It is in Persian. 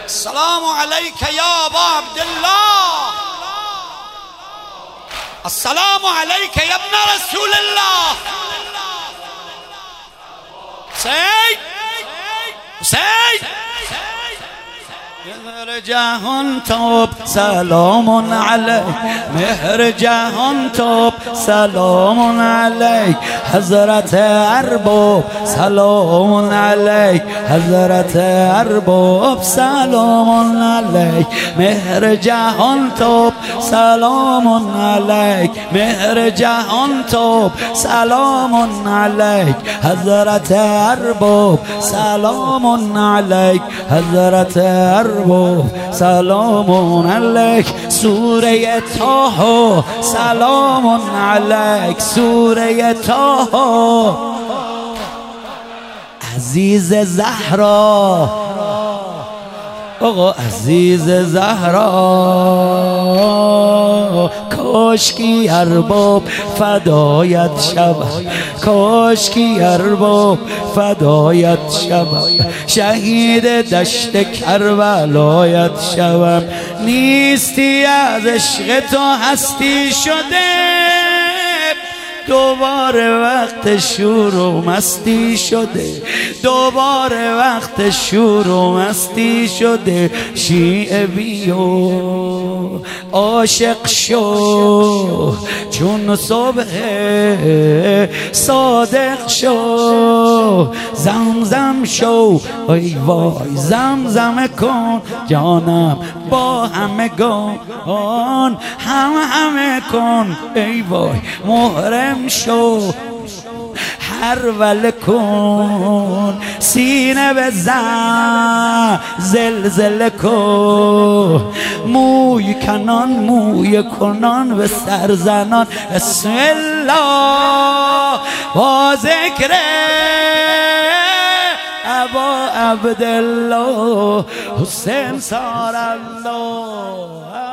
السلام عليك يا أبا عبد الله، السلام عليك يا ابن رسول الله. حسين حسين مهر جهان توب سلام عليك، مهر جهان توب سلام عليك، حضرت ارباب سلام عليك، حضرت ارباب سلام عليك، مهر جهان توب سلام عليك، مهر جهان توب سلام عليك، حضرت ارباب سلام عليك، حضرت ارباب سلام عليك. سوره طه سلام عليك، سوره طه. عزیز زهرا آقا عزیز زهرا، کاشکی ارباب فدایت شود، کاشکی ارباب فدایت شود، شهید دشت کربلایت شوم. نیستی از عشق تو هستی شده، دوباره وقت شور و مستی شده، دوباره وقت شور و مستی شده. شیعه بیو عاشق شو چون صبح صادق شو، زمزم شو ای وای زمزم کن جانم با همگان، همه کن ای وای محرم شو. هرول کن سینه بزن زلزله کن، موی کنان موی کنان به سرزنان. بسم الله با ذکر ابا عبدالله حسین سار الله.